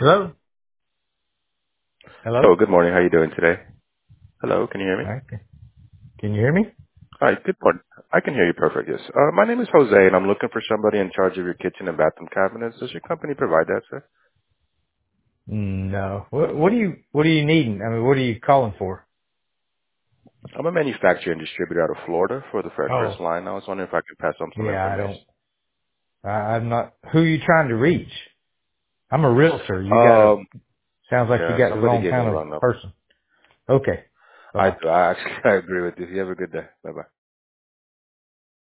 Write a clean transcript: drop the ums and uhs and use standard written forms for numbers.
Hello? Hello? Hello, good morning. How are you doing today? Hello, can you hear me? All right. Can you hear me? Hi, good morning. I can hear you perfect, yes. My name is Jose, and I'm looking for somebody in charge of your kitchen and bathroom cabinets. Does your company provide that, sir? No. What do you need? I mean, what are you calling for? I'm a manufacturer and distributor out of Florida for the Oh, Faircrest line. I was wondering if I could pass on some yeah, I information. don't, I'm not, who are you trying to reach? I'm a realtor. Um, Sounds like you yeah, got the somebody wrong gave me kind the of wrong number. person. Okay. Bye I bye. do. I actually I agree with you. You have a good day. Bye-bye.